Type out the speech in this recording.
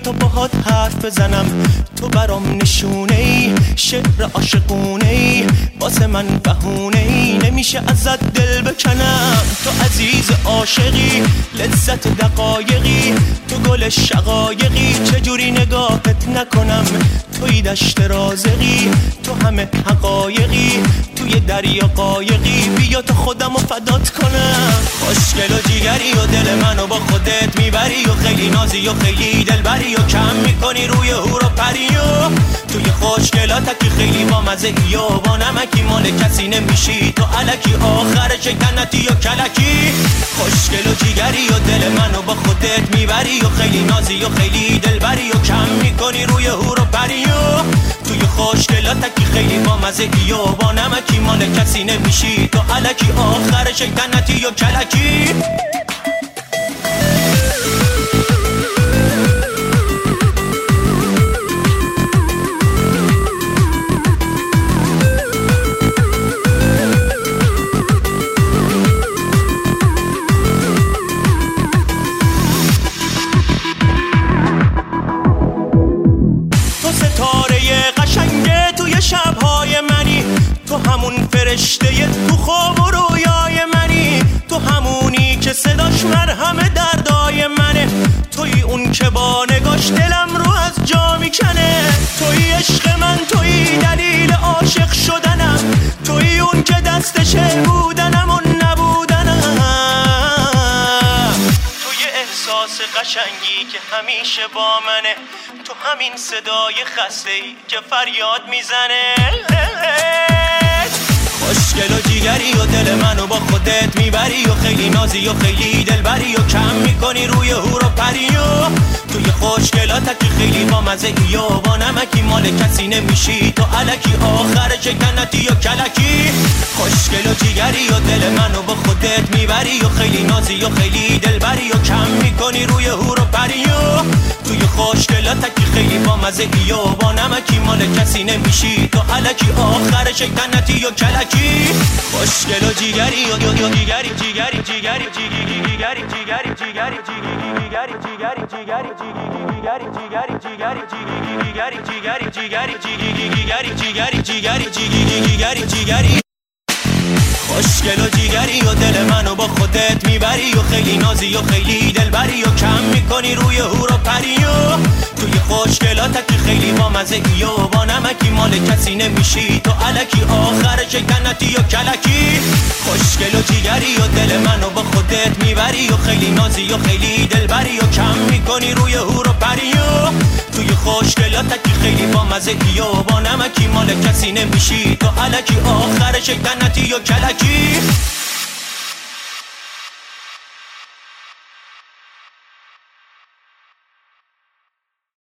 تا باهات حرف بزنم. تو برام نشونه ای، شعر عاشقونه ای، واسه من بهونه ای، نمیشه ازت دل بکنم. تو عزیز عاشقی، لذت دقایقی، تو گل شقایقی، چجوری نگاهت نکنم. توی دشت رازقی، تو همه حقایقی، توی دریا قایقی، بیا تا خودمو فدات کنم. خوشگل و جیگری و دل منو با خودت میبری و خیلی نازی و خیلی دلبری و کم میکنی روی هور و پری و توی خوشگلاتکی خیلی با مزه ای و با نمکی مال کسی نمیشی تو علکی آخر شیطنتی و کلکی. خوشگل و جیگری و دل منو با خودت میبری و خیلی نازی و خیلی دلبری و کم میکنی روی هور و پری و توی خوشگلاتکی خیلی با مزه ای و با نمکی مال کسی نمیشی تو علکی آخر شیطنتی و کلکی. شب‌های منی، تو همون فرشته تو خواب و رویای منی، تو همونی که صداش مرهم دردای منه، توی اون که با نگاش دلم رو از جا میکنه، توی عشق من، توی دلیل عاشق شدنم، توی اون که دستشه بودنم و نبودنم، توی احساس قشنگی که همیشه با منه، تو همین صدای خسته‌ای که فریاد میزنه. خوشگل و جیگری و دل منو با خودت میبری و خیلی نازی و خیلی دلبری و کم میکنی روی هور و پری و توی خوشگلاتکی خیلی با مزه ای و با نمکی مال کسی نمیشی تو علکی آخر شیطنتی و کلکی. خوشگل و جیگری و دل منو با خودت میبری و خیلی نازی و خیلی دلبری و کم میکنی روی هور و پری و توی خوشگلاتکی خیلی با مزه ای و با نمکی مال کسی نمیشی تو علکی آخر شیطنتی و کلکی. خوشگل و جیگری و جیگری جیگری جیگری جیگری جیگری جیگری جیگری جیگری جیگری جیگری جیگری جیگری. خوشگل و جیگری و دل منو با خودت میبری و خیلی نازی و خیلی دلبری و کم میکنی روی هور و پری و توی خوشگلاتکی خیلی با مزه ای و با نمکی مال کسی نمیشی تو علکی آخر شیطنتی و کلکی. خوشگل و جیگری و دل منو با خودت میبری و خیلی نازی و خیلی دلبری و کم میکنی روی هور و پری و توی خوشگلاتکی خیلی با مزه ای و با نمکی مال کسی نمیشی تو علکی آخر شیطنتی و کلکی.